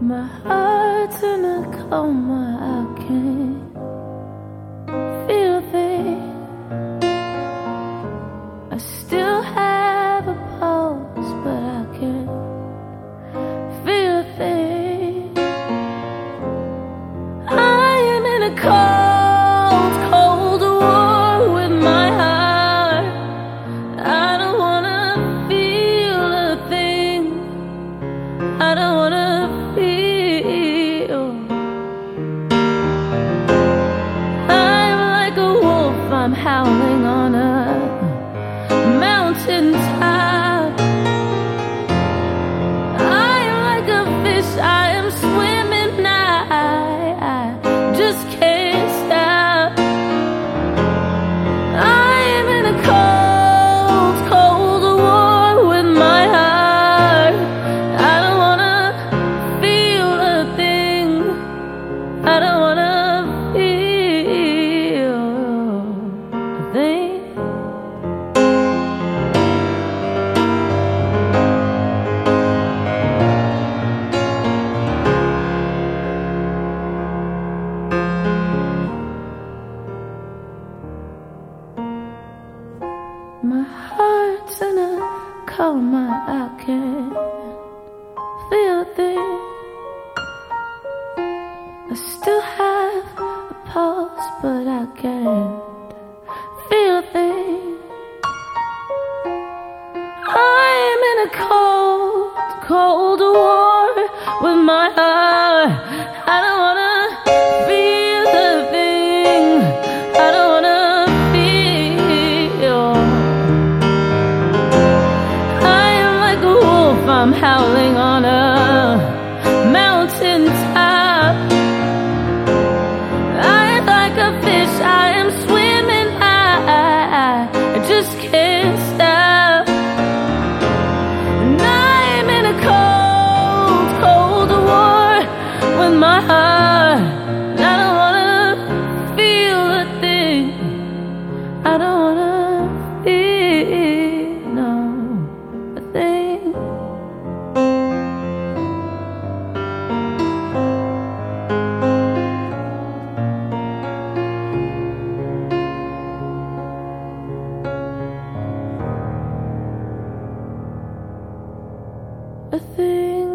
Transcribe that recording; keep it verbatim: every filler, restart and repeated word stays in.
My heart's in a coma, I can't feel a thing. I still have a pulse, but I can't feel a thing. I am in a cold, cold war with my heart. I don't wanna feel a thing. I don't wanna feel. I'm like a wolf, I'm howling on a mountain top. I am like a fish, I am swimming, I, I just can't stop. I am in a cold, cold war with my heart. I don't wanna feel a thing. I don't wanna feel a thing. My heart's in a coma, I can't feel a thing. I still have a pulse, but I can't feel a thing. I'm in a cold, cold war with my heart. I don't wanna feel a thing. I don't wanna feel. I am like a wolf, I'm howling on a mountain top. I am like a fish, I am swimming, I, I, I just can't stop. And I'm in a cold, cold war with my heart. And I don't wanna feel a thing. I don't wanna feel, no, a thing. A thing.